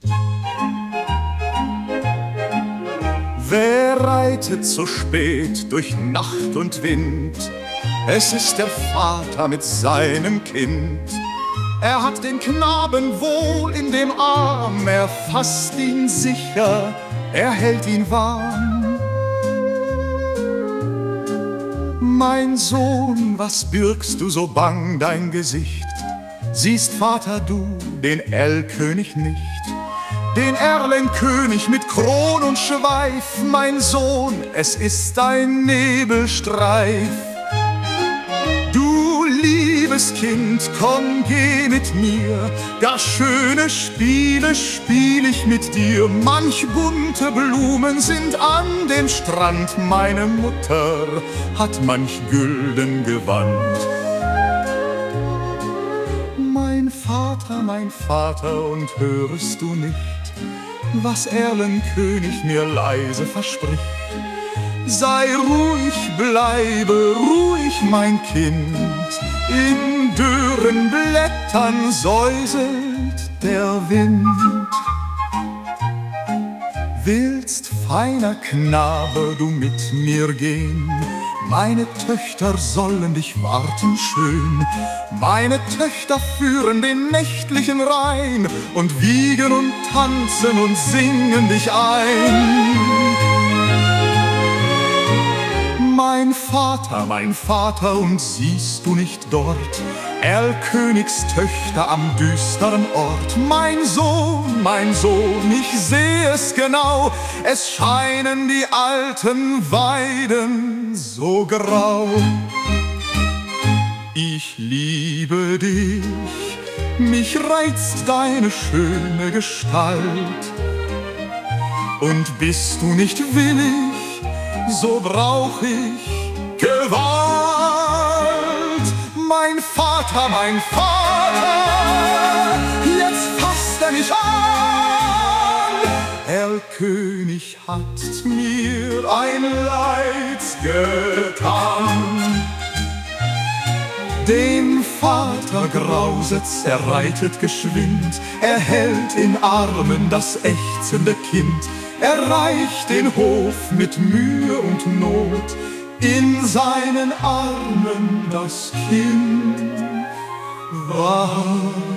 Wer reitet so spät durch Nacht und Wind? Es ist der Vater mit seinem Kind. Er hat den Knaben wohl in dem Arm, er fasst ihn sicher, er hält ihn warm. Mein Sohn, was bürgst du so bang dein Gesicht? Siehst, Vater, du den Erlkönig nicht? Den Erlenkönig mit Kron und Schweif, mein Sohn, es ist ein Nebelstreif. Du liebes Kind, komm, geh mit mir, gar schöne Spiele spiel ich mit dir. Manch bunte Blumen sind an dem Strand, meine Mutter hat manch gülden Gewand. Mein Vater, und hörst du nicht, was Erlenkönig mir leise verspricht? Sei ruhig, bleibe ruhig, mein Kind, in dürren Blättern säuselt der Wind. Willst, feiner Knabe, du mit mir gehen? Meine Töchter sollen dich warten schön. Meine Töchter führen den nächtlichen Rhein und wiegen und tanzen und singen dich ein. Mein Vater, und siehst du nicht dort Erlkönigs Töchter am düsteren Ort? Mein Sohn, ich seh es genau, es scheinen die alten Weiden so grau. Ich liebe dich, mich reizt deine schöne Gestalt, und bist du nicht willig, so brauch ich Gewalt. Mein Vater, jetzt fasst er mich an. Erlkönig hat mir ein Leid getan. Dem Vater grauset's, er reitet geschwind, er hält in Armen das ächzende Kind. Er reicht den Hof mit Mühe und Not, in seinen Armen das Kind war.